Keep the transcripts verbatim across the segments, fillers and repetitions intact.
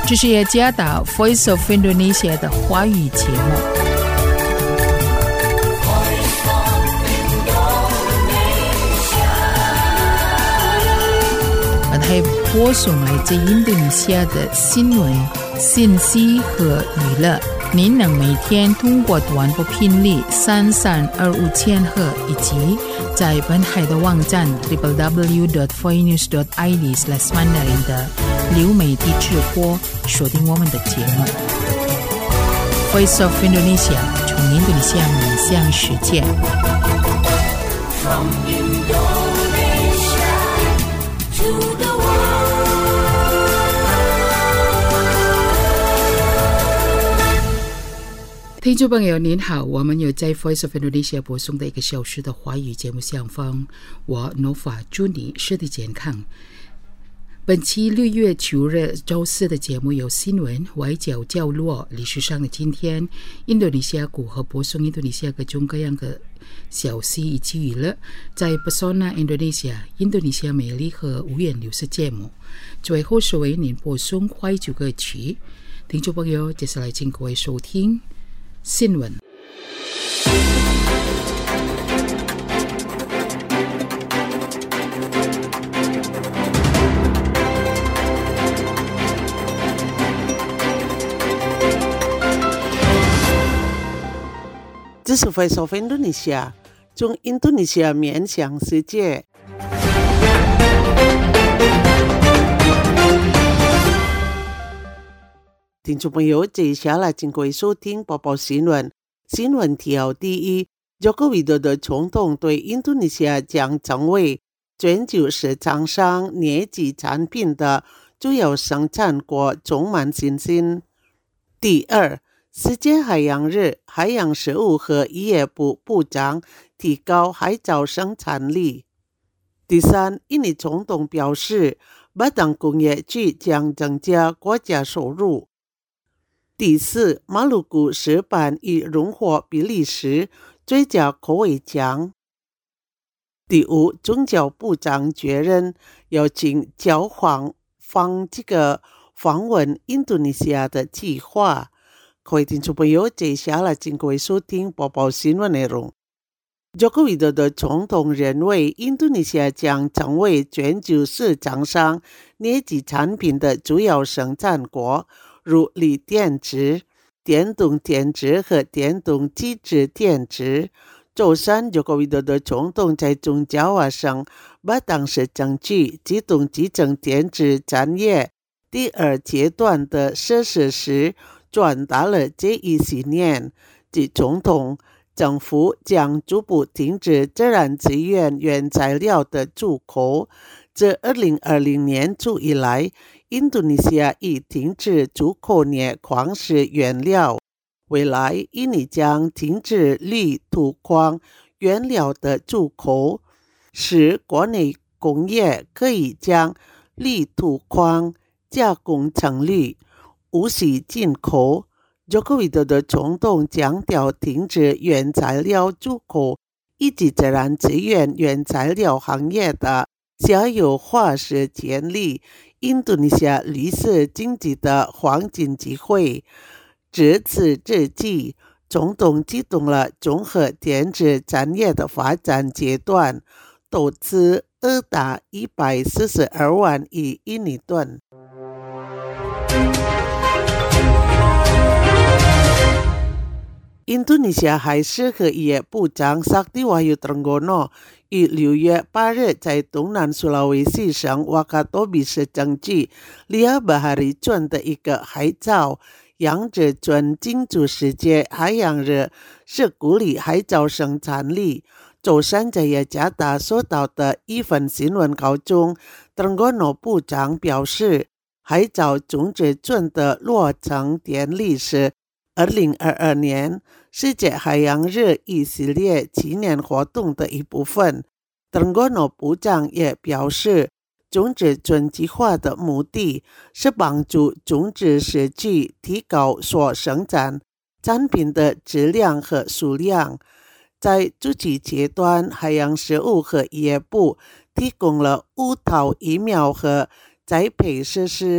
这是雅加达 Voice of Indonesia 的华语节目。本台播送来自印度尼西亚的新闻、信息和娱乐。您能每天通过短波频率三三二五千赫以及在本台的网站 double-u double-u double-u dot voice news dot i d slash mandarin 的流媒体直播锁定我们的节目。Voice of Indonesia 从印度尼西亚面向世界。From Indonesia to the world.听众朋友您好，我们有在 Voice of Indonesia 播送的一个小时的华语节目上方，我 Nova 祝你身体健康。本期六月九日周四的节目有新闻、外交角落、历史上的今天、印度尼西亚股和播送印度尼西亚各种各样的消息以及娱乐，在 Pesona Indonesia 印度尼西亚美丽和无言流失节目。最后是为您播送怀旧歌曲。听众朋友，接下来请各位收听新闻。 这是 Voice of Indonesia 从印度尼西亚面向世界。听众朋友，接下来请各位收听播报新闻。新闻条第一，佐科维多的总统对印度尼西亚将成为全球市场上ener基产品的主要生产国充满信心。第二，世界海洋日，海洋食物和渔业部部长提高海藻生产力。第三，印尼总统表示，八大工业区将增加国家收入。第四，马鲁古石板与荣获比利时最佳口味奖。第五，宗教部长确认邀请教皇方这个访问印度尼西亚的计划。各位听众朋友，接下来请各位收听播报新闻内容。佐科维多的总统认为，印度尼西亚将成为全球市场上ener基产品的主要生产国，如锂电池、电动电池和电动机制电池。周三，佐科维多的总统在中加瓦省巴当市争取机动集成电池产业第二阶段的设施时，传达了这一信念，即总统政府将逐步停止自然资源原材料的出口。自二零二零年初以来，印度尼西亚已停止出口镍矿石原料，未来印尼将停止铝土矿原料的出口，使国内工业可以将铝土矿加工成铝，无需进口。佐科维多的总统强调停止原材料出口以及自然资源原材料行业的下游化石潜力，印度尼西亚绿色经济的黄金机会。至此之际，总统启动了综合电子产业的发展阶段，投资额达一百四十二万亿印尼盾。印度尼西亚海事和渔业部长萨蒂瓦尤特罗诺于六月八日在东南苏拉威西省瓦卡多比市争取利亚巴哈里村的一个海藻养殖村庆祝世界海洋日，是鼓励海藻生产力。周三在雅加达收到的一份新闻稿中，特罗诺部长表示，海藻种植村的落成典礼是二零二二年世界海洋日一系列纪念活动的一部分。特罗诺部长也表示，种植村计划的目的是帮助种植社区提高所生产产品的质量和数量。在初期阶段，海洋食物和渔业部提供了五套疫苗和栽培设施，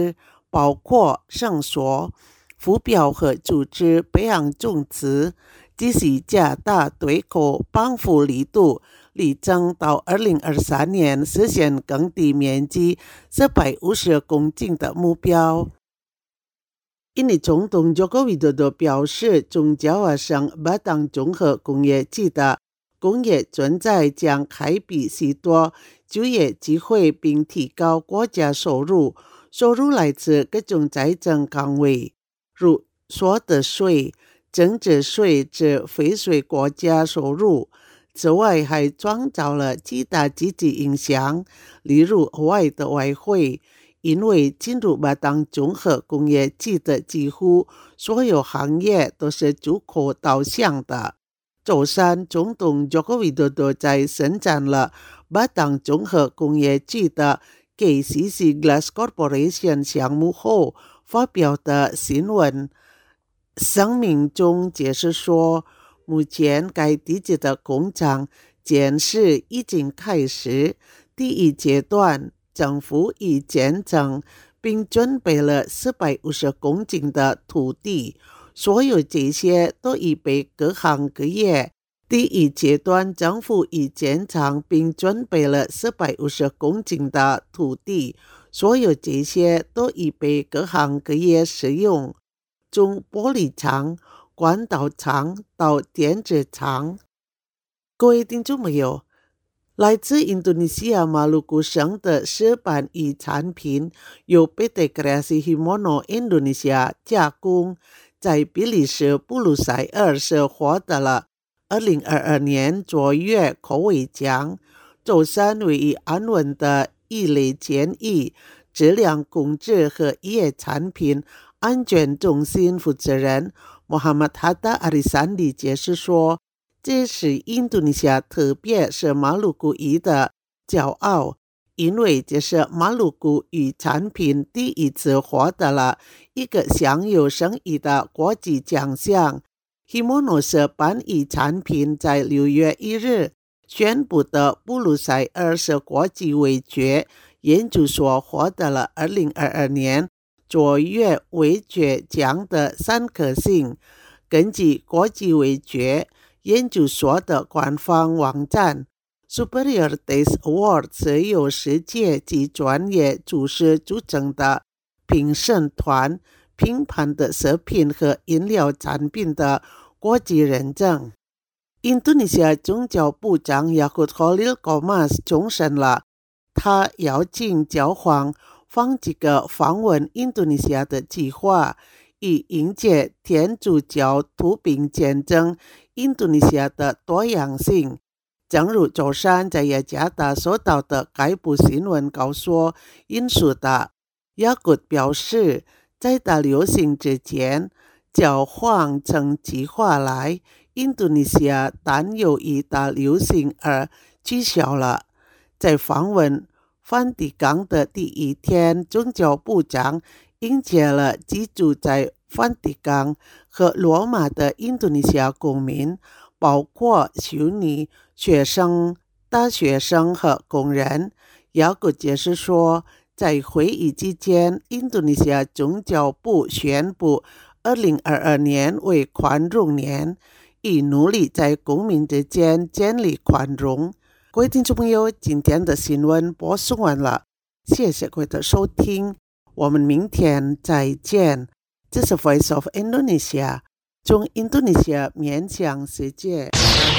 包括圣所、浮标和组织培养种植，即是加大对口帮扶力度，力争到二零二三年实现耕地面积四百五十公顷的目标。印尼总统Joko Widodo表示，中交华省巴当综合工业区的工业存在将开辟许多就业机会，并提高国家收入。收入来自各种财政岗位，如所得税、增值税及非税国家收入。此外，还创造了极大积极影响，例如额外的外汇。因为进入巴当综合工业区的几乎所有行业都是出口导向的。周三，总统 Joko Widodo 在伸展了巴当综合工业区的 K C C Glass Corporation 项目后发表的新闻声明中解释说，目前该地区的工厂建设已经开始，第一阶段政府已建成并准备了四百五十公顷的土地，所有这些都已被各行各业。第一阶段政府已建成并准备了四百五十公顷的土地，所有这些都已被各行各业使用，从玻璃厂、管道厂到电子厂。各位听众朋友，来自印度尼西亚马鲁古省的石板艺产品由 P T Kreasi Himono Indonesia 加工，在比利时布鲁塞尔市获得了二零二二年卓越口味奖。周三，位于安稳的一类建议质量控制和业产品安全中心负责人 Muhammad Hatta Arisandi 解释说，这是印度尼西亚特别是马鲁古语的骄傲，因为这是马鲁古语产品第一次获得了一个享有声誉的国际奖项。Himono 石板艺产品在六月一日宣布的布鲁塞尔市国际味觉研究所获得了二零二二年卓越味觉奖的三颗星。根据国际味觉研究所的官方网站 Superior Taste Award 是由世界级专业厨师组成的评审团评判的食品和饮料产品的国际认证。印度尼西亚宗教部长 Yaakob Khalil Qomas 重申了他邀请教皇方济各访问印度尼西亚的计划，以迎接天主教徒并见证印度尼西亚的多样性。正如周三在雅加达收到的该部新闻稿所引述的，雅各表示，在大流行之前，教皇曾计划来印度尼西亚，但由于大流行而取消了。在访问梵蒂冈的第一天，宗教部长迎接了居住在梵蒂冈和罗马的印度尼西亚公民，包括修女、学生、大学生和工人。雅各解释说，在会议期间，印度尼西亚宗教部宣布二零二二年为宽容年，以努力在公民之间建立宽容。各位听众朋友，今天的新闻播送完了，谢谢各位的收听，我们明天再见。这是 Voice of Indonesia， 从印度尼西亚面向世界。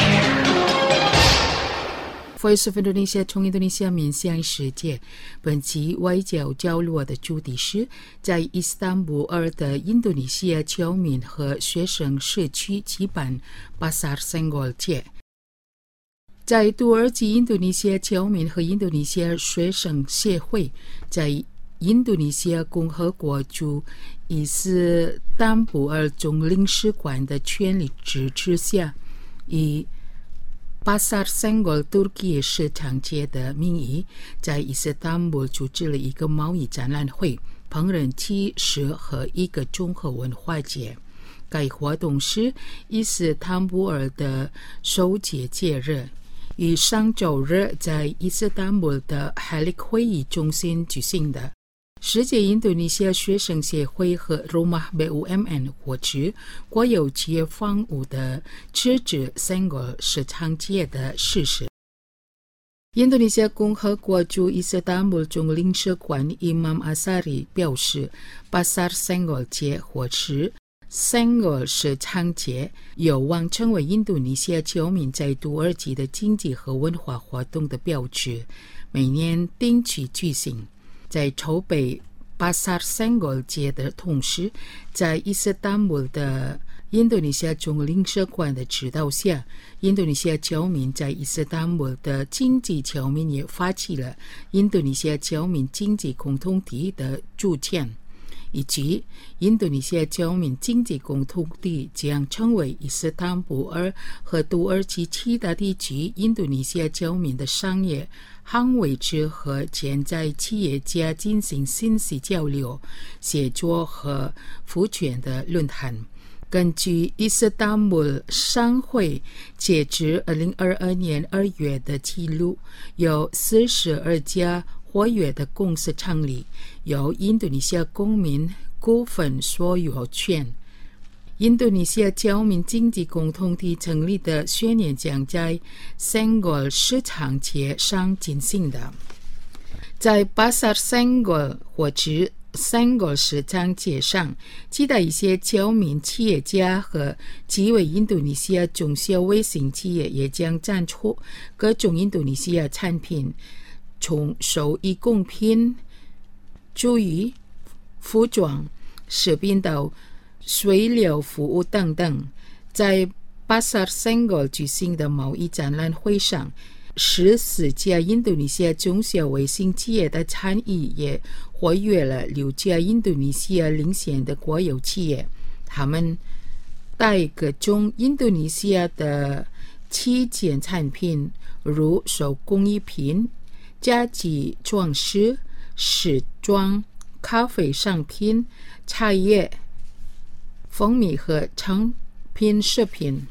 Voice of Indonesia 从印度尼西亚面向世界。本期外交角落的主题是在伊斯坦布尔的印度尼西亚侨民和学生社区举办 Pasar Senggol 节。在土耳其印度尼西亚侨民和印度尼西亚学生协会在印度尼西亚共和国驻伊斯坦布尔总领事馆的全力支持下，以 Pasar Senggol 土耳其市场节的名义，在伊斯坦布尔组织了一个贸易展览会、烹饪启示和一个综合文化节。该活动是伊斯坦布尔的首届节日，于上周日在伊斯坦布尔的海利会议中心举行的。 世界印度尼西亚学生协会和 Rumah B U M N 获知国有企业房屋的支持Senggol市场街的事实。印度尼西亚共和国驻伊斯坦布尔总领事馆 Imam Asari 表示，巴萨尔 Senggol 街或是 Senggol 市场街有望成为印度尼西亚侨民在土耳其的经济和文化活动的标志，每年定期举行。在筹备巴萨尔 Senggol 街的同时，在伊斯坦布尔的印度尼西亚总领事馆的指导下，印度尼西亚侨民在伊斯坦布尔的经济侨民也发起了印度尼西亚侨民经济共同体的组建，以及印度尼西亚侨民经济共同体将成为伊斯坦布尔和土耳其其他地区印度尼西亚侨民的商业捍卫者和潜在企业家进行信息交流、协作和赋权的论坛。根据伊斯坦布尔商会截至二零二二年二月的记录，有四十二家活跃的公司成立，由印度尼西亚公民股份所有权。印度尼西亚侨民经济共同体成立的宣言将在 Senggol 市场街上进行的。在巴萨尔 Senggol 或者 Senggol 市场街上，期待一些侨民企业家和几位印度尼西亚中小微型企业也将展出各种印度尼西亚产品，从手艺工品、厨艺、服装、食品到水疗服务等等。在巴萨尔 Senggol 举行的贸易展览会上，十四家印度尼西亚中小微型企业的参与也活跃了六家印度尼西亚领先的国有企业，他们带各种印度尼西亚的旗舰产品，如手工艺品、家具装饰、时装、咖啡商品、茶叶、蜂蜜和成品食品。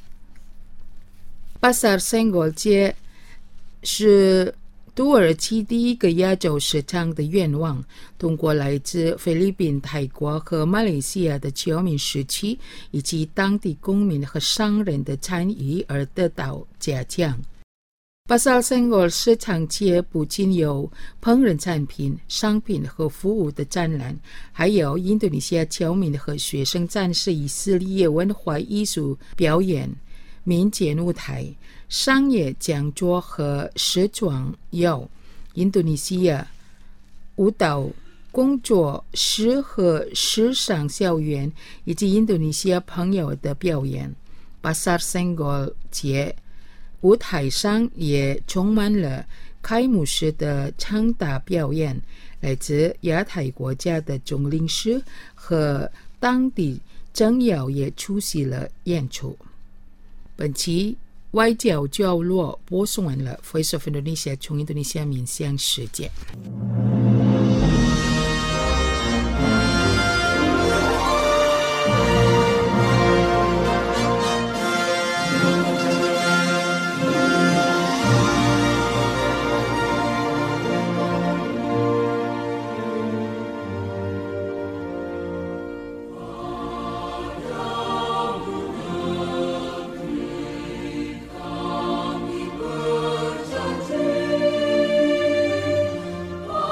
巴萨尔 Senggol 街是土耳其第一个亚洲市场的愿望，通过来自菲律宾、泰国和马来西亚的侨民社区以及当地公民和商人的参与而得到嘉奖。巴萨尔 Senggol 市场街不仅有烹饪产品、商品和服务的展览，还有印度尼西亚侨民和学生展示以色列文化艺术表演、民间舞台、商业讲座和时装有印度尼西亚舞蹈工作室和时尚校园，以及印度尼西亚朋友的表演。巴萨尔 Senggol 街舞台上也充满了开幕式的唱打表演，来自亚太国家的总领事和当地政要也出席了演出。本期外交角落播送完了 Voice of Indonesia 从印度尼西亚面向世界。 Oh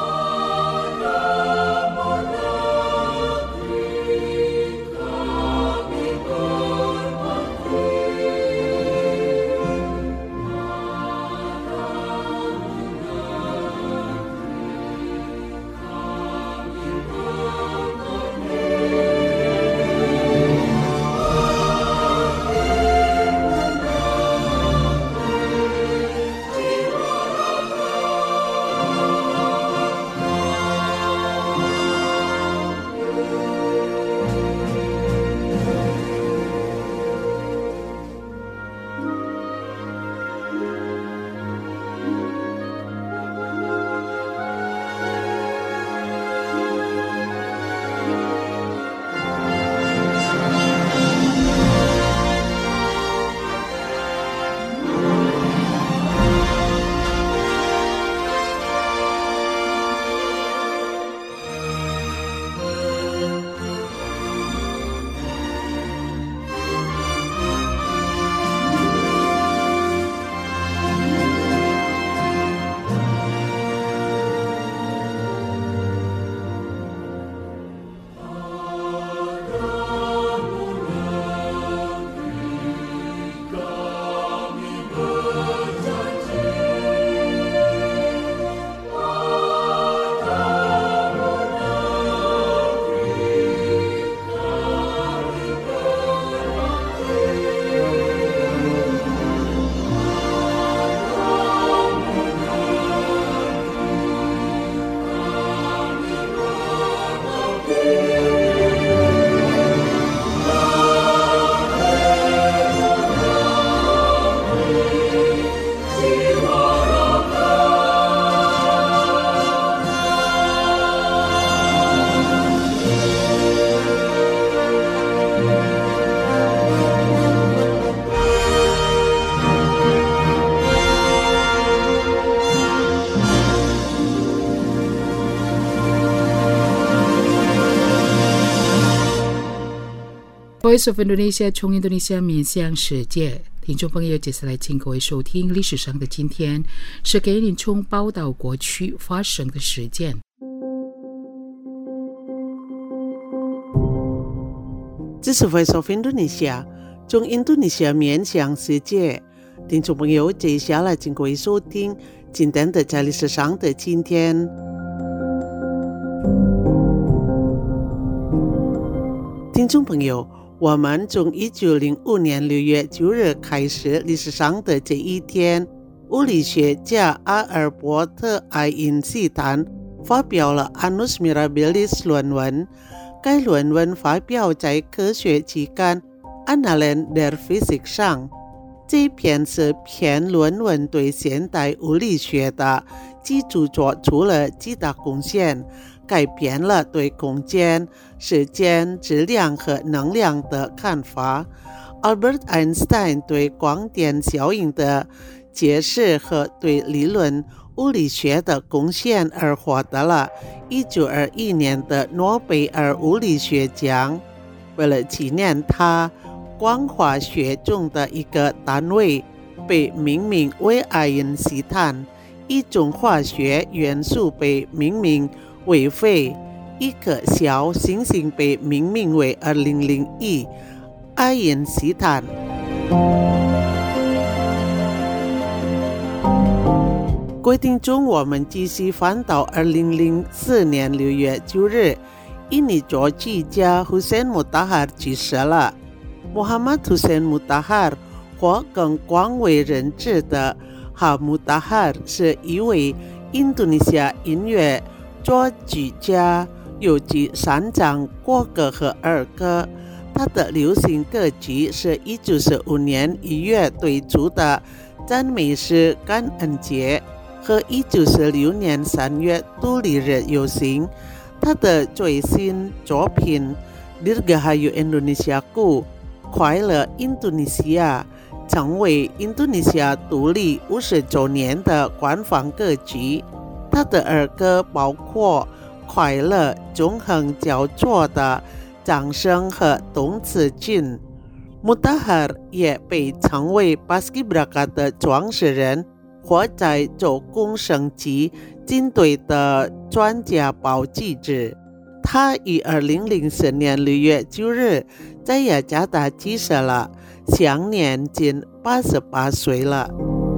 Voice of Indonesia 从印度尼西亚面向世界。听众朋友，接下来请各位收听历史上的今天，是给您从报道过去发生的事件。 这是 Voice of Indonesia 从印度尼西亚面向世界。听众朋友，接下来请各位收听今天的在历史上的今天。听众朋友，我们从一九零五年六月九日开始历史上的这一天，物理学家阿尔伯特·爱因斯坦发表了 Annus Mirabilis 论文。该论文发表在科学期刊 Annalen der Physik 上。这篇是篇论文对现代物理学的基础做出了极大贡献，改变了对空间、时间、质量和能量的看法。Albert Einstein 对光电效应的解释和对理论物理学的贡献而获得了一九二一年的诺贝尔物理学奖。为了纪念他，光化学中的一个单位被命名为爱因斯坦，一种化学元素被命名为钡，一颗小行星被命名为二零零一爱因斯坦。规定中，我们继续翻到二零零四年六月九日，印尼作曲家 Hussein Mottahar 去世了。Muhammad Hussein Mottahar 或更广为人知的哈穆达哈是一位印度尼西亚音乐作曲家，有集三张国歌和儿歌。他的流行歌曲是一九四五年一月推出的赞美诗感恩节和一九四六年三月独立日游行。他的最新作品 Dirgahayu Indonesiaku 快乐印度尼西亚成为印度尼西亚独立五十周年的官方歌曲。他的儿歌包括快乐、纵横交错的掌声和动词群。Mottahar 也被称为 Paskibraka 的创始人，或在做工升级军队的专家保记者。他于二零零四年六月九日在雅加达去世了，享年仅八十八岁了。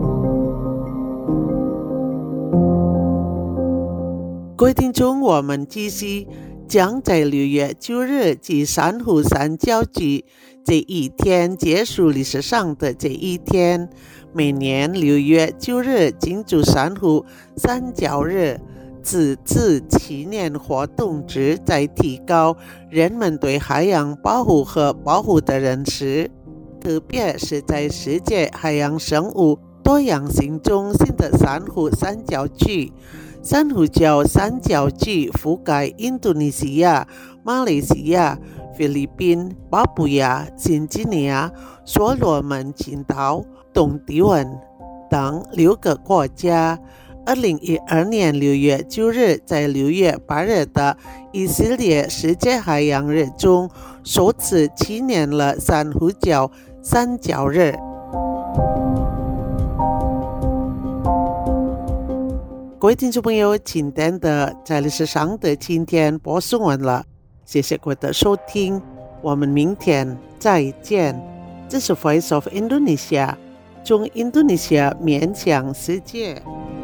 规定中，我们继续将在六月九日及珊瑚三角区这一天结束历史上的这一天。每年六月九日庆祝珊瑚三角日，此次纪念活动旨在提高人们对海洋保护和保护的认识，特别是在世界海洋生物多样性中心的珊瑚三角区。珊瑚礁三角区覆盖印度尼西亚、马来西亚、菲律宾、巴布亚新几内亚、所罗门群岛、东帝汶等六个国家。二零一二年六月九日，在六月八日的以色列世界海洋日中，首次纪念了珊瑚礁三角日。各位听众朋友，今天的在历史上的今天播送完了，谢谢各位的收听，我们明天再见。这是 Voice of Indonesia 从印度尼西亚面向世界。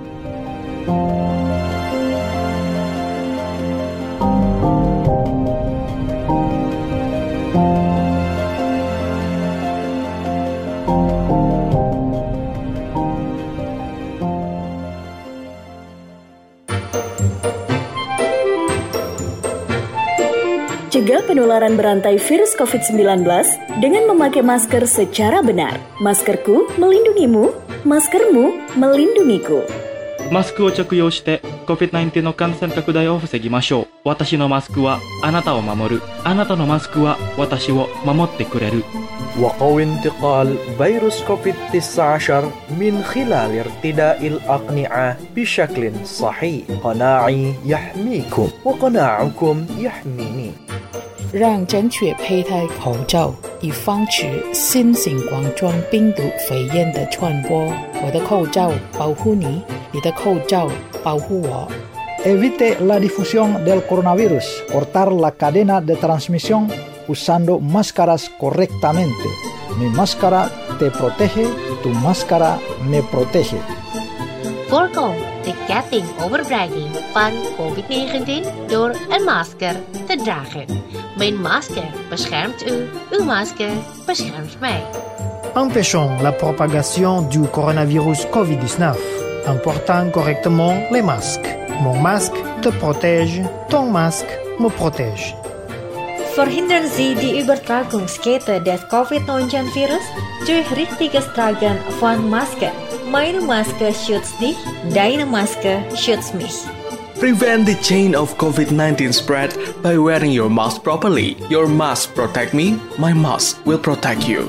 Cegah penularan berantai virus covid sembilan belas dengan memakai masker secara benar. Maskerku melindungimu, maskermu melindungiku. マスクを着用して コビッドナインティーン の感染拡大を防ぎましょう。私のマスクはあなたを守る。あなたのマスクは私を守ってくれる。 وقو انتقال فيروس كوفيد تسعة عشر من خلال ارتداء الأقنعة بشكل صحيح. قناعي يحميكم وقناعكم يحميني. 让正确佩戴口罩，以防止新型冠状病毒肺炎的传播。我的口罩保护你，你的口罩保护我。 Evite la difusión del coronavirus. Cortar la cadena de transmisión usando máscaras correctamente. Mi máscara te protege, tu máscara me protege. Voorkom de ketting overbrenging van covid negentien door een masker te dragen. Mijn masker beschermt u, uw masker beschermt mij. Empêchons la propagation du coronavirus covid dix-neuf en portant correctement les masques. Mon masque te protège, ton masque me protège. Verhindern Sie die Übertragungskette des covid neunzehn virus durch richtiges Tragen von Maske. Meine Maske schützt dich, deine Maske schützt mich. Prevent the chain of covid nineteen spread by wearing your mask properly. Your mask protect me, my mask will protect you.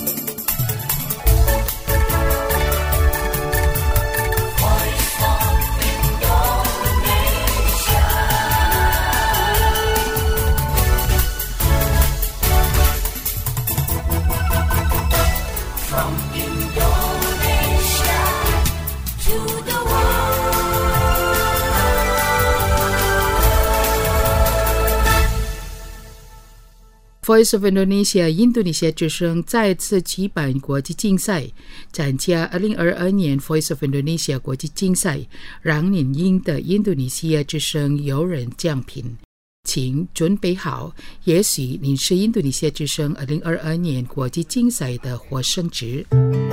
Voice of Indonesia 印度尼西亚之声再次举办国际竞赛，参加二零二二年 Voice of Indonesia 国际竞赛，让您赢得印度尼西亚之声有人奖品。请准备好，也许您是印度尼西亚之声二零二二年国际竞赛的获胜者。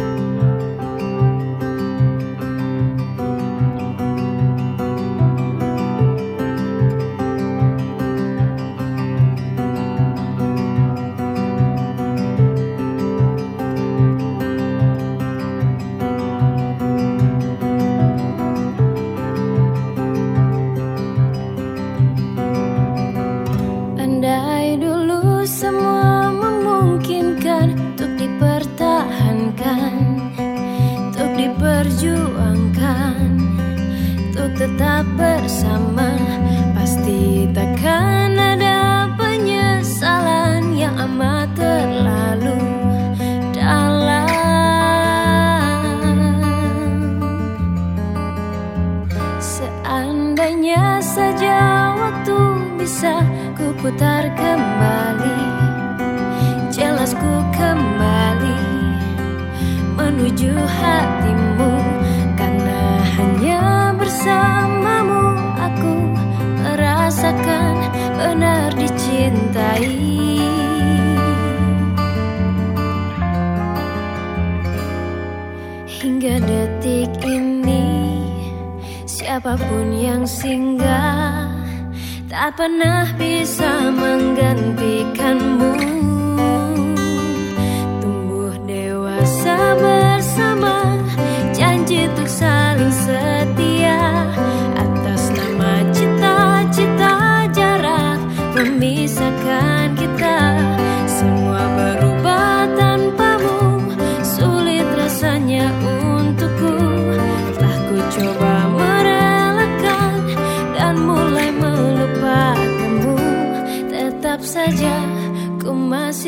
Tetap bersama, pasti takkan ada penyesalan yang amat terlalu dalam. Seandainya saja waktu bisa ku putar kembali, jelas ku kembali menuju hatimu, karena hanya bersamamu aku merasakan benar dicintai. Hingga detik ini siapapun yang singgah tak pernah bisa menggantikanmu. Tumbuh dewasa bersama, janji untuk saling setia, atas nama cita-cita jarak memisahkan kita. Semua berubah tanpamu, sulit rasanya untukku. Telah ku coba merelakan dan mulai melupakanmu, tetap saja ku masih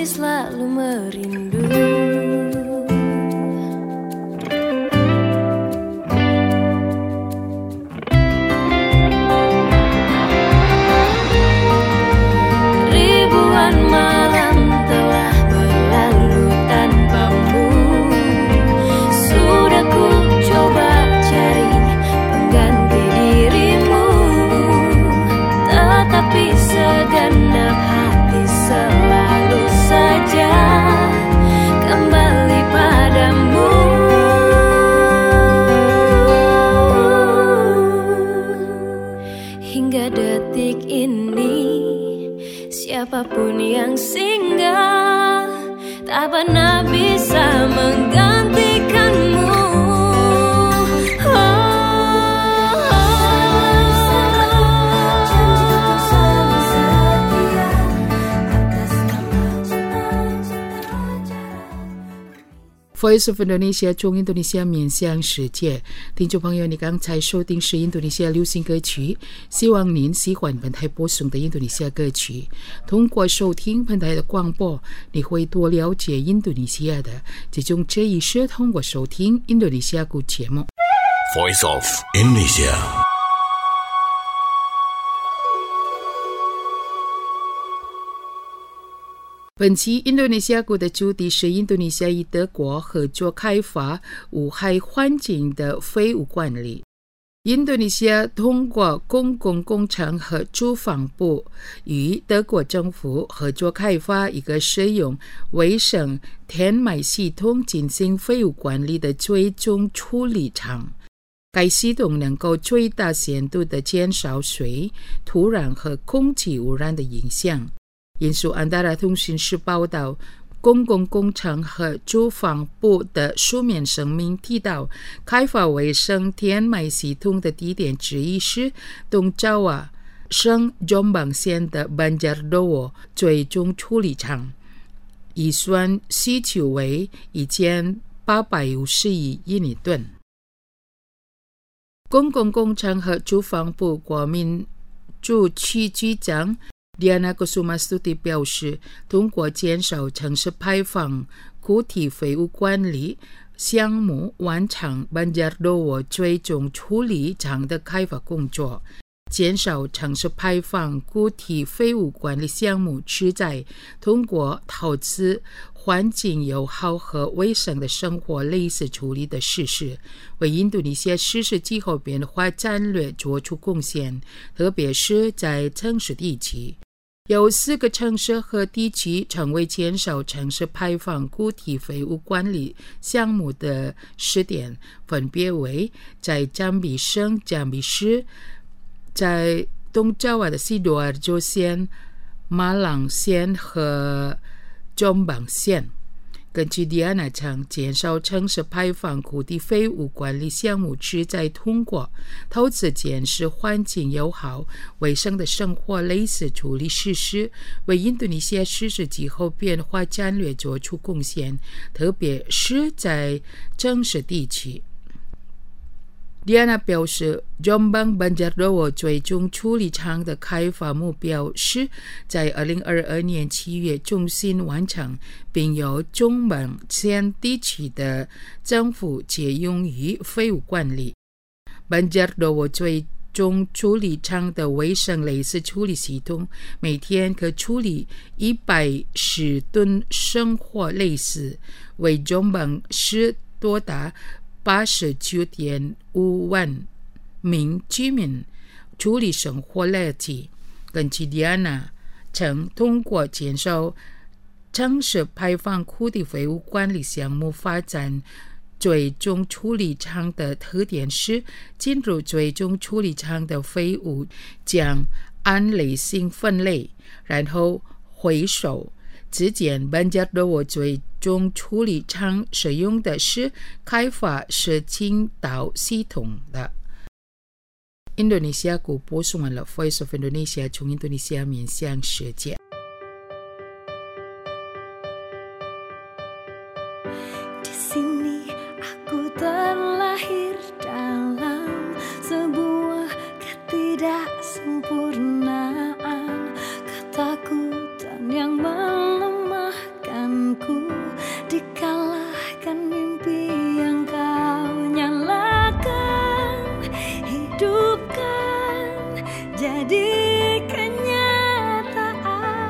Voice of Indonesia 中印度尼西亚面向世界，听众朋友，你刚才收听是印度尼西亚流行歌曲，希望您喜欢本台播送的印度尼西亚歌曲。通过收听本台的广播，你会多了解印度尼西亚的，其中这一是通过收听印度尼西亚歌节目。 Voice of Indonesia。 本期印度尼西亚国的主题是印度尼西亚与德国合作开发无害环境的废物管理。印度尼西亚通过公共工程和住房部与德国政府合作开发一个使用卫生填埋系统进行废物管理的最终处理厂。该系统能够最大限度地减少水、土壤和空气污染的影响。引述安达拉通讯社报道，公共工程和住房部的书面声明提到，开发卫生填埋系统的地点之一是东爪哇省Jombang县的 Banjardowo 最终处理厂，预算需求为一千八百五十亿印尼盾。公共工程和住房部国民住区局长Diana Kusumastuti 表示，通过减少城市排放固体废物管理项目，完成 Banjardowo 最终处理厂的开发工作。减少城市排放固体废物管理项目旨在通过投资环境友好和卫生的生活类似处理的实施，为印度尼西亚实施气候变化战略做出贡献，特别是在城市地区。有四个城市和地区成为减少城市排放固体废物管理项目的试点，分别为在jam比省jam比市，在东爪哇的Sidoarjo县、马朗县和Jombang县。根据迪安娜称，减少城市排放固体废物管理项目旨在通过投资建设环境友好、卫生的生活类似处理实施，为印度尼西亚实施气候变化战略做出贡献，特别是在城市地区。Diana 表示 Jombang Banjardowo 最终处理厂的开发目标是在二零二二年七月中旬完成，并由Jombang县地区的政府借用于废物管理。Banjardowo 最终处理厂的卫生类似处理系统每天可处理一百十吨生活类似，为Jombang市多达八十九点五万名居民处理生活垃圾。根据迪安娜称，通过减少城市排放固体废物管理项目发展最终处理厂的特点是，进入最终处理厂的废物将按类型分类，然后回收。之前 Banjardowo 最终处理厂使用的是开发式倾倒系统的。印度尼西亚国播送完了 Voice of Indonesia 从印度尼西亚面向世界。 Di sini aku terlahir dalam sebuah ketidaksempurnaan, ketakutan yang melemahkanku, dikalahkan mimpi yang kau nyalakan, hidupkan jadi kenyataan.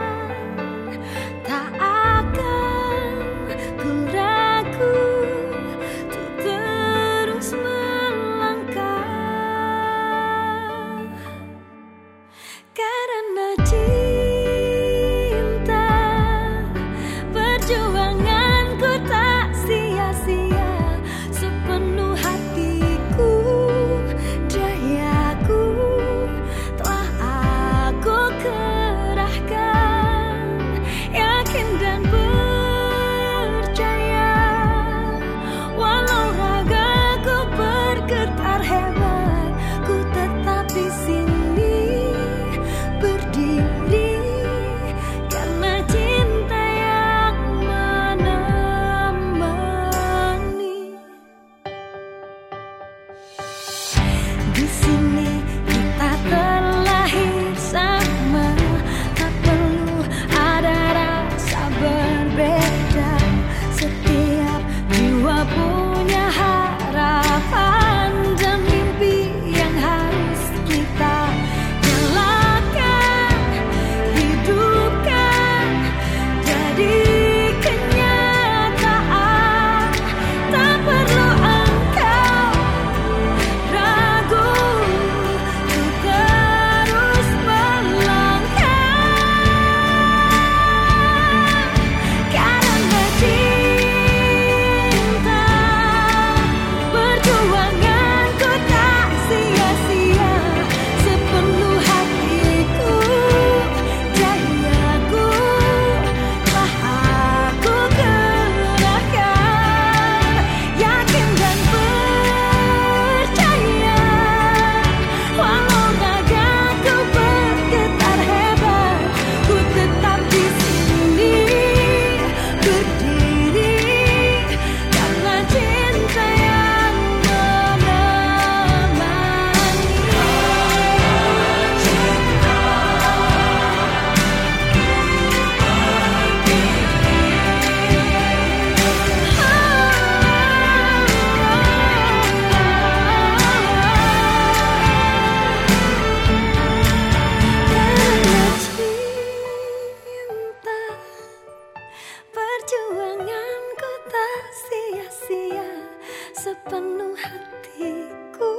sepenuh hatiku,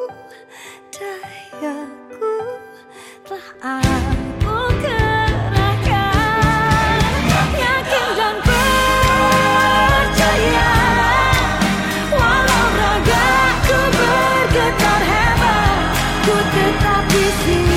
dayaku telah aku kerahkan, yakin dan percaya, walau ragaku bergetar hebat, ku tetap di sini.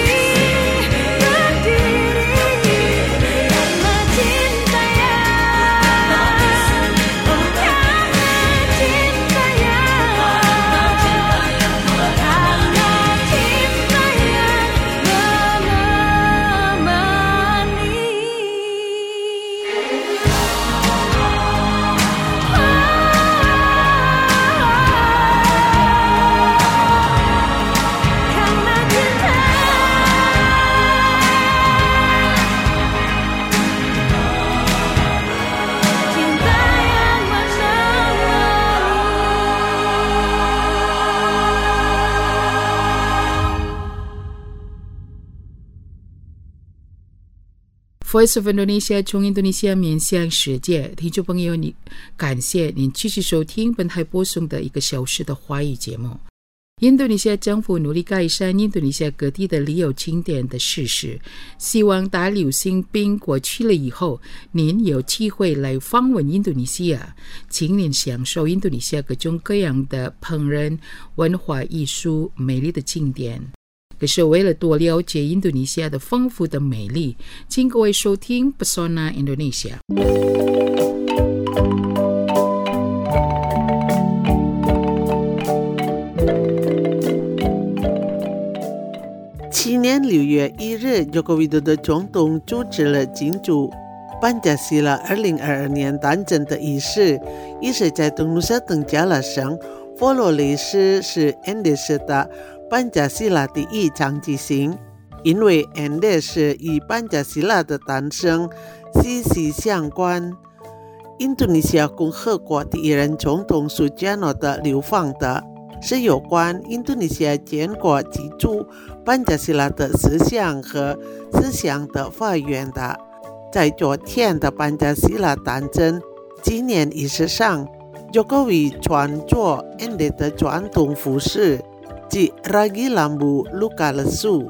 Voice of Indonesia 从印度尼西亚面向世界，听众朋友，你感谢您继续收听本台播送的一个小时的华语节目。印度尼西亚政府努力改善印度尼西亚各地的旅游景点的设施，希望大流行病过去了以后，您有机会来访问印度尼西亚，请您享受印度尼西亚各种各样的烹饪、文化艺术、美丽的景点。可是为了多了解印度尼西亚的丰富的美丽，请各位收听 Pesona Indonesia。 去年六月一日，Joko Widodo总统主持了庆祝班加西拉二零二二年诞生的仪式，仪式在东努沙登加拉省佛罗雷斯是 Andes 的班加西拉第一场举行，因为 Andes 与班加西拉的诞生息息相关。印度尼西亚共和国第一任总统苏加诺的流放的是有关印度尼西亚建国基础班加西拉的思想和思想的发源的。在昨天的班加西拉诞生纪念仪式上，Jokowi穿着 Andes 的传统服饰即 Ragi Lambu Luka Lesu。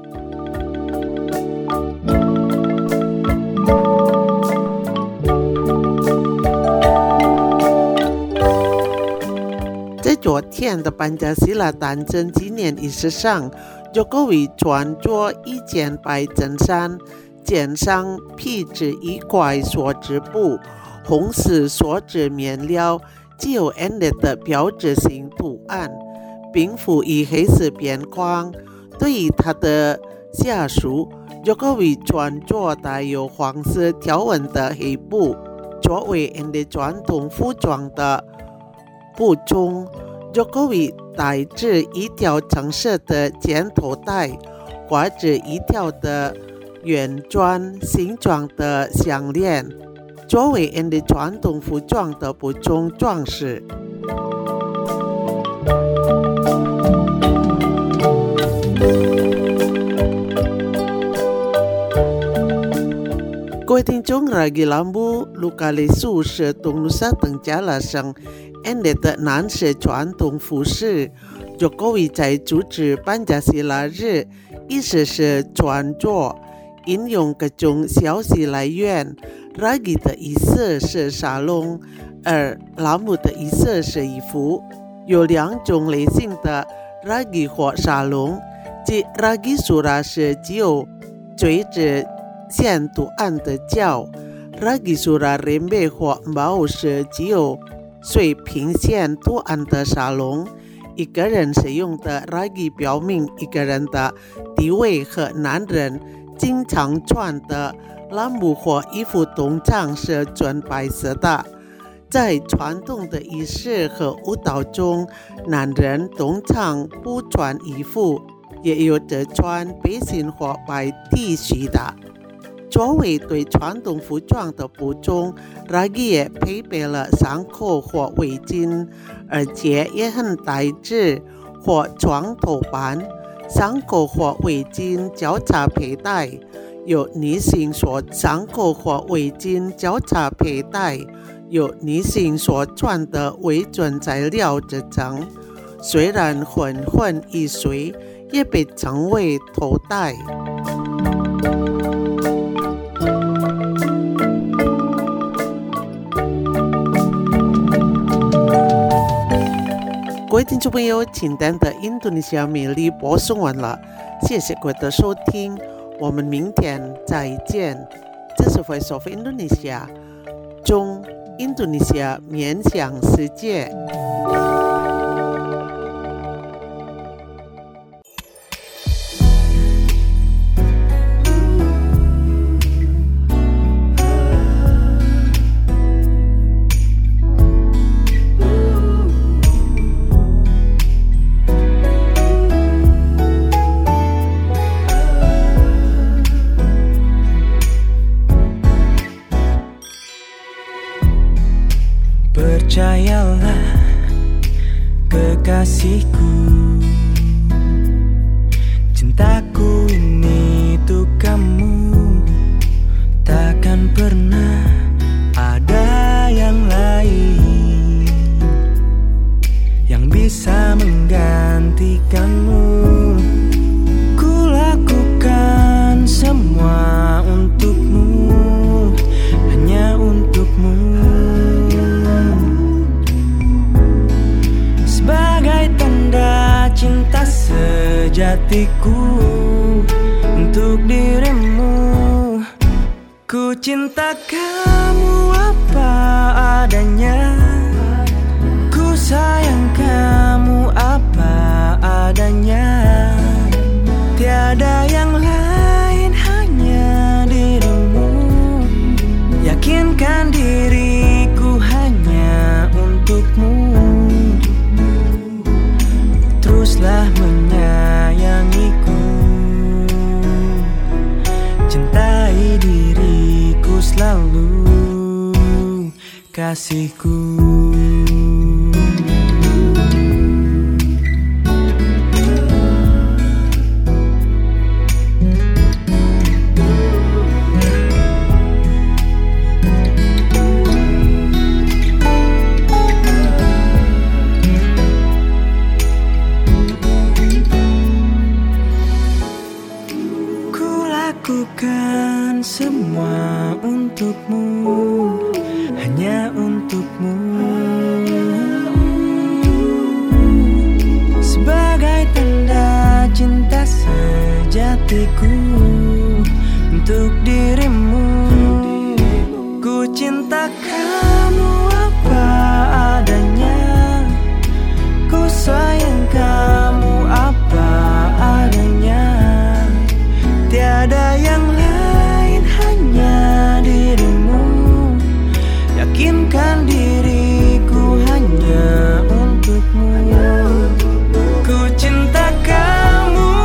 在昨天的班加西拉诞生纪念仪式上，Jokowi穿着一件白衬衫，肩上披着一块梭织布，红色梭织面料具有 Andes 的标志性图案，并附以黑色边框。对于他的下属 Jokowi 穿着带有黄色条纹的黑布，作为 Andes 传统服装的补充。Jokowi 戴着一条橙色的尖头带，挂着一条的圆钻形状的项链，作为 Andes 传统服装的补充装饰。各位听众， Ragi Lambu Luka Lesu 是东努沙登加拉省 Andes 的男士传统服饰。Jokowi 在主持班加西拉日仪式时穿着，引用各种消息来源。Ragi 的意思是沙龙，而 Lambu 的意思是衣服。有两种类型的 Ragi 或沙龙，即 Ragi Sura 是只有垂直线图案的脚， Ragi Sura Rembe 或 Mbao 是只有水平线图案的沙龙。一个人使用的 Ragi 表明一个人的地位和男人经常穿的 Lambu 或衣服通常是纯白色的。在传统的仪式和舞蹈中，男人通常不穿衣服，也有着穿背心或白 T 恤的。作为对传统服装的补充， Ragi 也配备了伤口或围巾，而且也很带刺或长头斑。伤口或围巾交叉佩戴，有女性说伤口或围巾交叉佩戴， 由女性所穿的为准材料制成，虽然昏昏欲睡，也被称为头带。各位听众朋友，今天的印度尼西亚美丽播送完了，谢谢各位的收听，我们明天再见。这是 Voice of Indonesia， 中印度尼西亚面向世界。 Percayalah kekasihku, cintaku ini untuk kamu, takkan pernah ada yang lain yang bisa menggantikanmu. Ku lakukan semua untukmu, hanya untukmu. Sebagai tanda cinta sejatiku untuk dirimu, ku cinta kamu apa adanya, ku sayang kamu apa adanya. Tiada yang lain, hanya dirimu. Yakinkan diriku hanya untukmu. Teruslah menyayangiku, cintai diriku selalu, kasihku. Lakukan semua untukmu, hanya untukmu. Sebagai tanda cinta sejatiku untuk dirimu, ku cinta kamu apa adanya, ku sayang kamu apa adanya. Tiada yang lain, hanya dirimu. Yakinkan diriku hanya untukmu. Ku cinta kamu,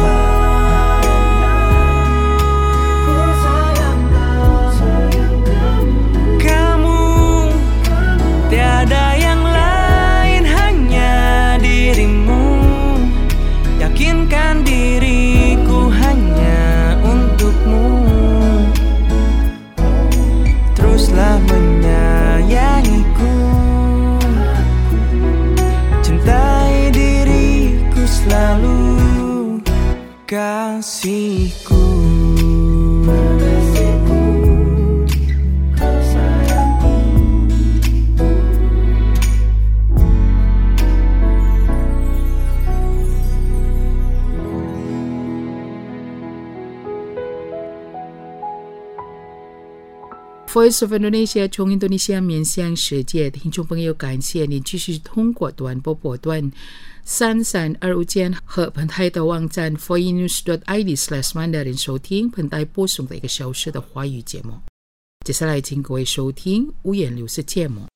kamu. Tiada yang lain, hanya dirimu. Yakinkan diriku hanya untukmu. Teruslah menyayangiku, cintai diriku selalu, kasihku. Voice of Indonesia 从印度尼西亚面向世界，听众朋友，感谢你继续通过短波波段三三二五键和本台的网站 voinews dot i d slash mandarin 收听本台播送的一个小时的华语节目。接下来请各位收听五颜六色节目。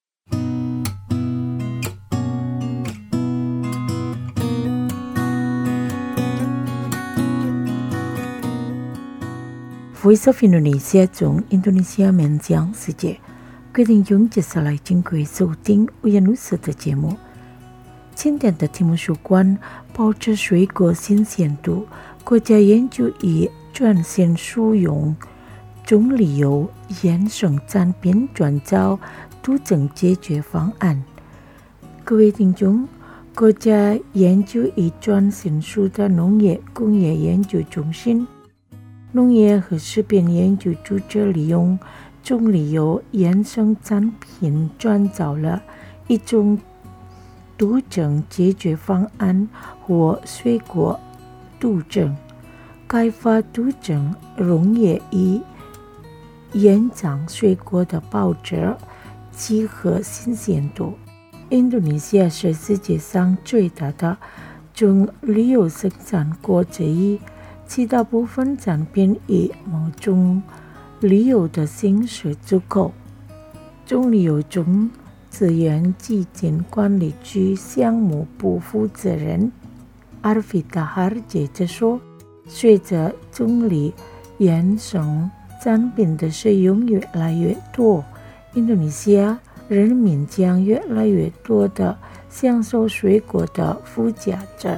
Voice of Indonesia 从印度尼西亚面向世界，各位听众接下来请各位收听五颜六色的节目。今天的题目是关保持水果新鲜度，国家研究以转型输用中理由衍生产品转造都整解决方案。各位听众，国家研究与转型署的农业工业研究中心、农业和食品研究组织利用棕榈油衍生产品创造了一种都整解决方案或水果都整。开发都整农业以延长水果的保质期和新鲜度。印度尼西亚是世界上最大的棕榈油生产国之一，其大部分产品以某种榈油的形式出口。棕榈油种资源基金管理局项目部负责人阿尔菲达哈尔接着说，随着棕榈衍生产品的使用越来越多，印度尼西亚人民将越来越多地享受水果的附加值。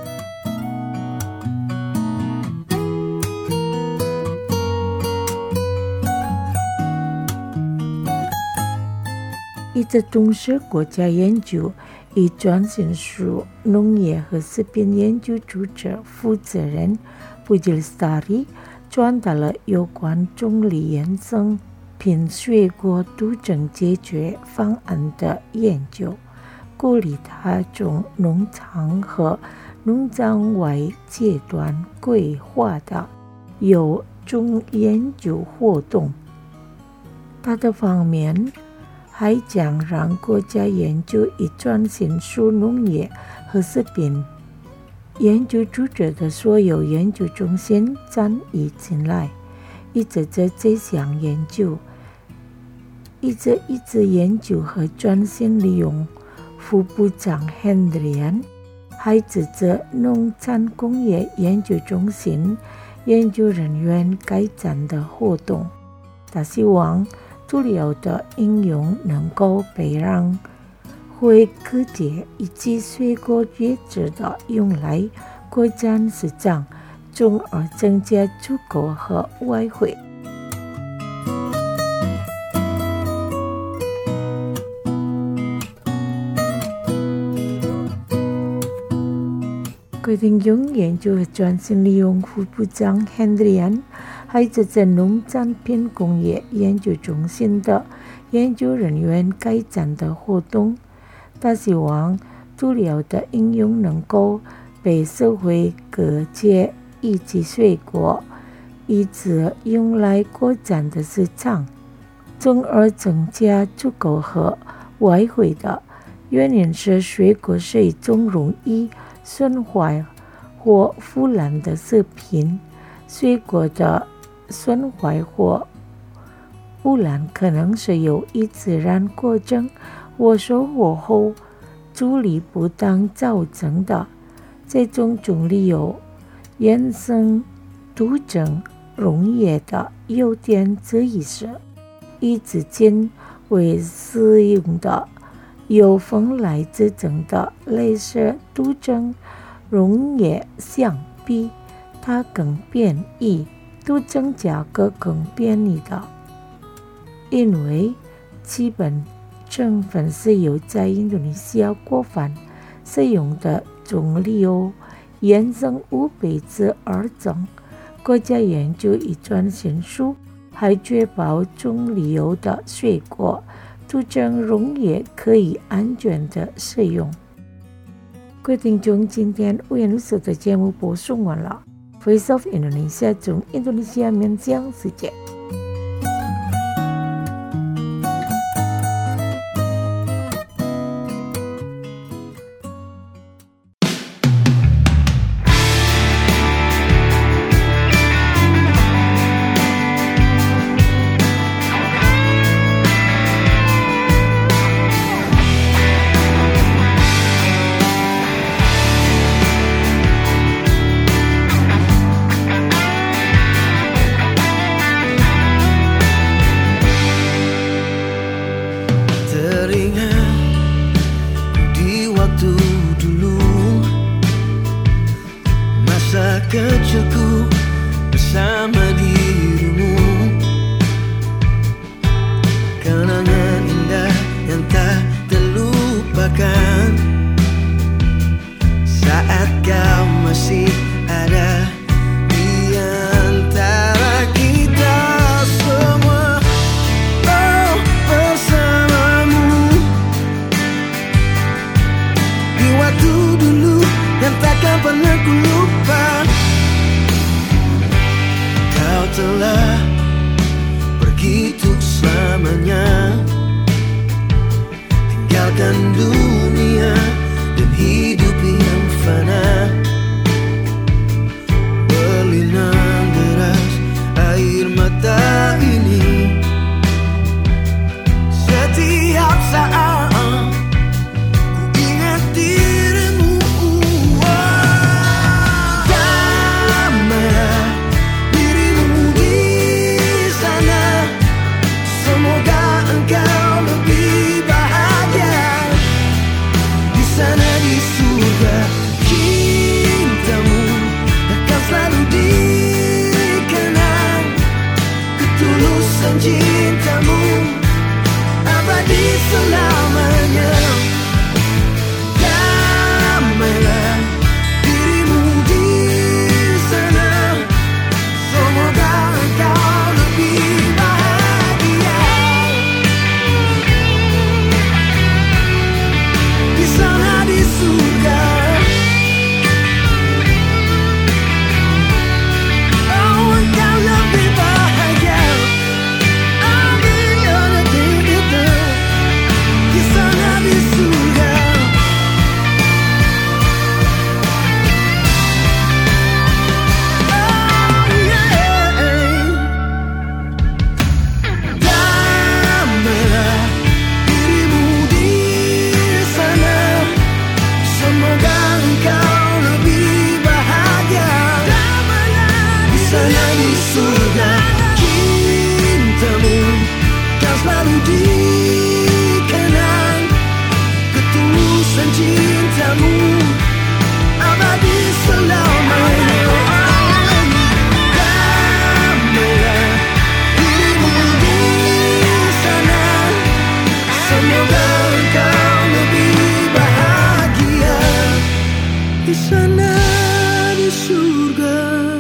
一直重视国家研究与转型署农业和食品研究组织负责人布吉尔斯塔里传达了有关棕榈衍生品水果都整解决方案的研究，鼓励他从农场和农场外阶段规划的有种研究活动。他的方面还将让国家研究与转型署农业和食品研究组织的所有研究中心参与进来，一直在这项研究，一直一直研究和转型利用。副部长 Hendrian 还指责农产工业研究中心研究人员改善的活动，他希望猪油的应用能够被让会科技以及水果椰子的用来扩展市场，从而增加出口和外汇。各位听众，研究和转型利用副部长 Hendrian 还指责农产品工业研究中心的研究人员改善的活动，他希望猪油的应用能够被社会各界以及水果一直用来扩展的市场，从而增加出口和外汇的。原因是水果是一种容易损坏或腐烂的食品，水果的损坏或污染可能是由于自然过程或收获后处理不当造成的。这种棕榈油衍生都整农业的优点之一是，与之前为使用的由风来制成的类似都整农业相比，它更便宜，都整价格更便宜的，因为基本成分是由在印度尼西亚广泛使用的棕榈油衍生五倍之二增。国家研究与转型署还确保棕榈油的水果都整农业可以安全的使用。各位听众，今天五颜六色的节目播送完了。Voice of Indonesia 从印度尼西亚面向世界。 Kecilku bersama dirimu, kenangan indah waktu dulu yang takkan pernah ku lupa. Kau telah pergi untuk selamanya, tinggalkan dunia dan hidup yang fana. Berlinang deras air mata ini setiap saat ku ingat dirimu. Damailah dirimu di sana, semoga engkau lebih bahagia di sana di surga. Cintamu akan selalu dikenang, ketulusan cintamu abadi selamanya. Damailah dirimu di sana, semoga engkau lebih bahagia di sana di surga. Oh, engkau lebih bahagia. Di sana di surga. Oh yeah. Damailah dirimu di sana, semoga engkau lebih bahagia di sana di surga. Cintamu kan selalu dikenang, ketulusan cintamu abadi selamanya. Damailah dirimu di sana, semoga engkau lebih bahagia di sana di surga.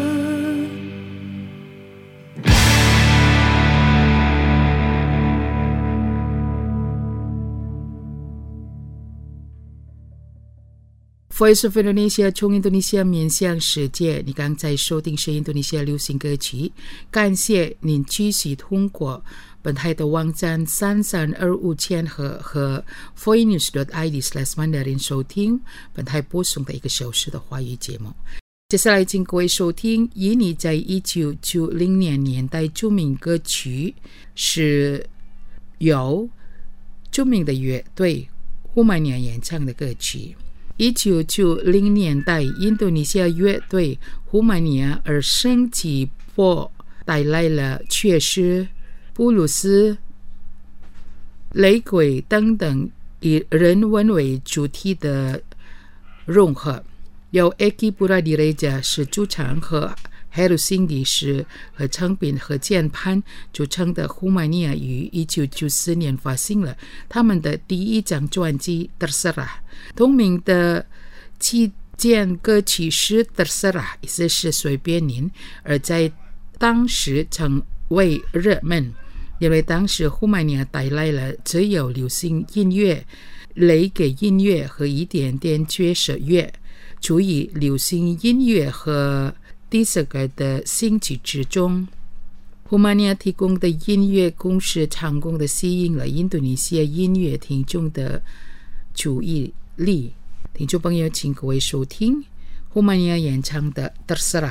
Voice of Indonesia 从印度尼西亚面向世界，你刚才收听是印度尼西亚流行歌曲。感谢您继续通过本台的网站三三二五千和和 voinews dot i d slash mandarin 收听本台播送的一个小时的华语节目。接下来请各位收听以你在一九九零年年代著名歌曲，是由著名的乐队胡曼尼亚演唱的歌曲。一九九零年代，印度尼西亚乐队胡曼尼亚而升级波带来了爵士、布鲁斯、雷鬼等等以人文为主题的融合，由 Eki Puradireja 是主唱和 Heru Singh 是合唱并和键盘组成的胡曼尼亚于一九九四年发行了他们的第一张专辑 Terserah， 同名的期间歌曲是 Terserah， 意思是随便您，而在当时成为热门，因为当时胡曼尼亚带来了只有流行音乐、雷给音乐和一点点爵士乐，处于流行音乐和第四个的兴起之中。胡曼尼亚提供的音乐公式成功的吸引了印度尼西亚音乐听众的注意力。听众朋友，请各位收听胡曼尼亚演唱的 Terserah。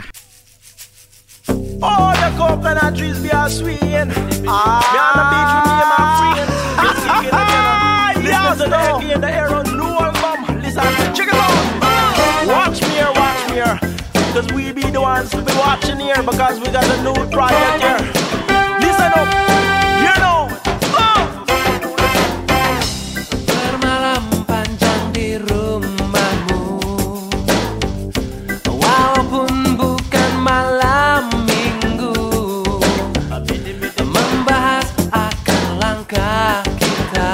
All the coconut trees be a swinging. Ah, me on the beach with me and my friends. Listen to the Eki in the air on New Album. Listen, check it out. Watch me here, watch me here. Cause we be the ones to be watching here, because we got a new project here. Listen up, you know. Oh. Bermalam panjang di rumahmu, walaupun bukan malam minggu, membahas akan langkah kita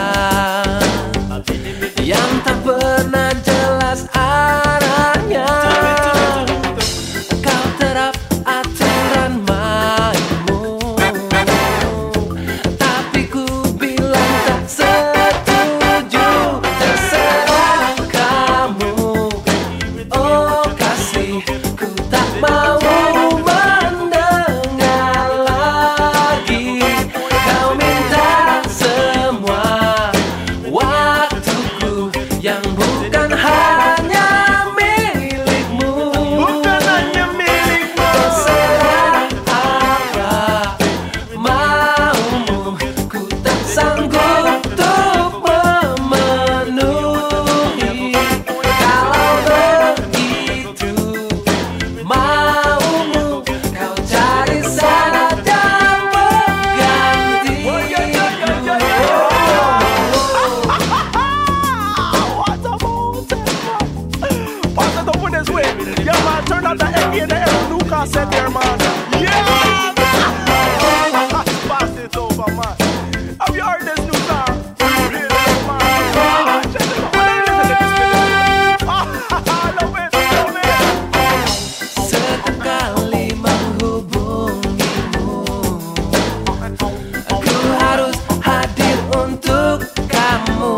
yang tak pernah jelas arahnya. Kau terap aturan mainmu, bukan hanya milikmu, bukan hanya milikmu. Terserah apa maumu, ku tak sanggup untuk memenuhi. Kalau begitu maumu, kau cari sana dan pengganti. Pass it over this way. Yeah, man, turn out the egg in the air. Lucas said there, man. Yeah, man. Pass it over, man. Have you heard this new song? Really, man. Ah, check it out. Listen to this music. Ah, love it, love it. Setiap kali menghubungimu, aku harus hadir untuk kamu.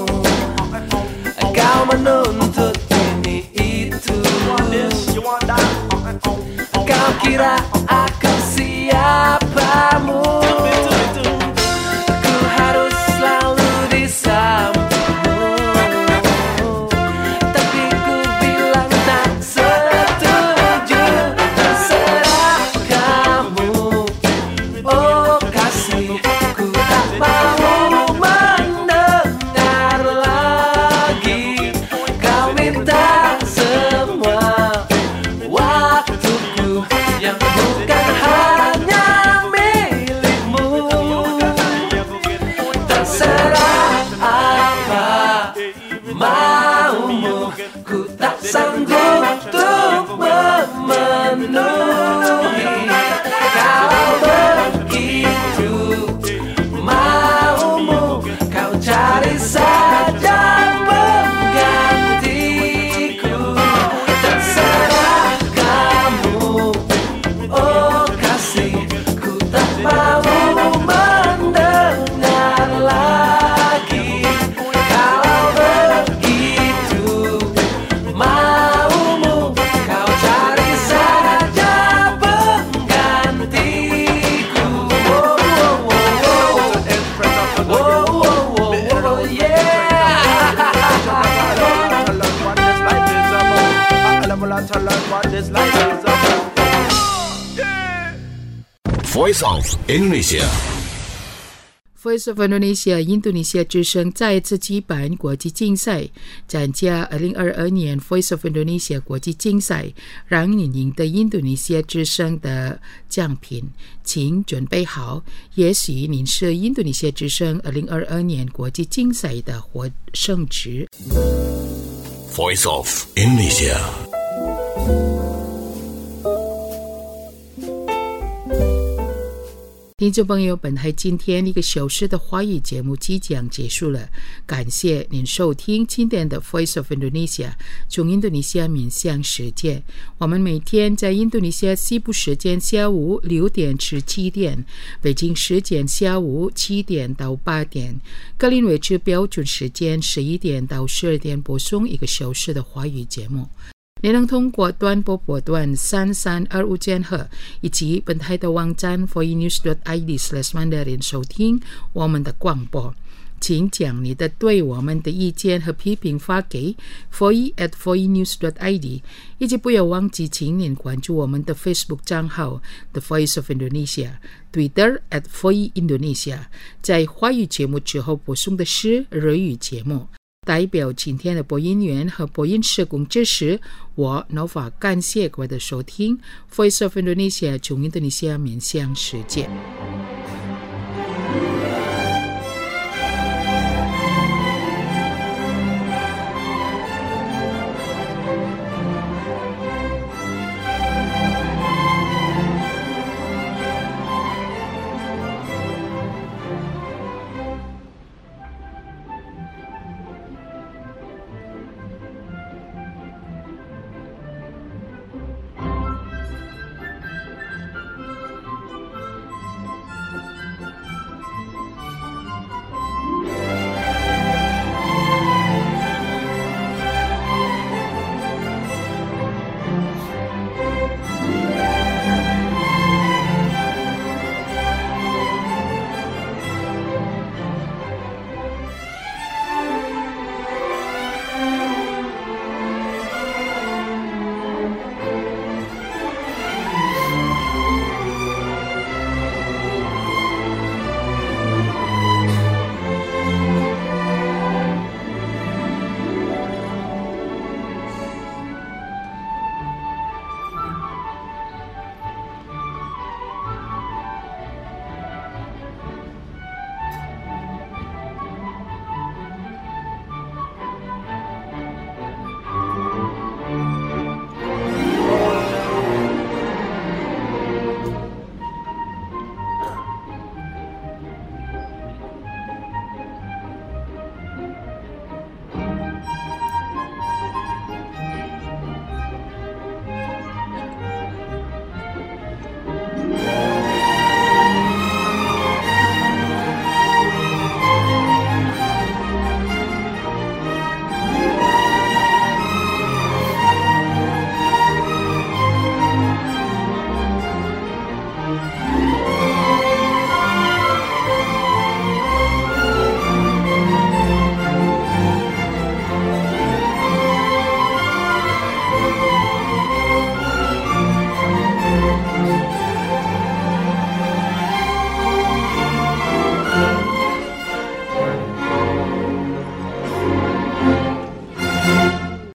Kau menuntut ini itu. Kau kira aku siapamu? Aku harus selalu di sampingmu, tapi ku bilang tak setuju. Terserah kamu, oh kasih, ku tak mau mendengar lagi. Kau minta semua waktuku yang bukan hanya milikmu. Terserah apa maumu, ku tak sanggup untuk memenuhi. Kalau begitu maumu, kau cari saja penggantiku. Terserah kamu, oh kasih, ku tak mau mendengar lagi. Kalau begitu maumu, kau cari saja penggantiku. Oh, oh, oh, oh. Oh, oh, oh, oh, yeah. Voice of Indonesia. Voice of Indonesia 印度尼西亚之声再次举办国际竞赛，参加二零二二年 Voice of Indonesia 国际竞赛，让你赢得印度尼西亚之声的奖品，请准备好，也许您是印度尼西亚之声二零二二年国际竞赛的获胜者。 Voice of Indonesia。 听众朋友，本台今天一个小时的华语节目即将结束了，感谢您收听今天的 Voice of Indonesia 从印度尼西亚面向世界。我们每天在印度尼西亚西部时间下午六点至七点，北京时间下午七点到八点，格林威治标准时间十一点到十二点播送一个小时的华语节目。你能通过短波波段三三二五千赫以及本台的网站 voinews dot i d slash mandarin 收听我们的广播。请将你的对我们的意见和批评发给 voice at voinews dot i d， 以及不要忘记请您关注我们的 Facebook 账号 The Voice of Indonesia， Twitter at voice indonesia。 在华语节目之后播送的是日语节目。代表今天的播音员和播音社工支持，我 Nova 感谢各位的收听 Voice of Indonesia 从印度尼西亚面向世界。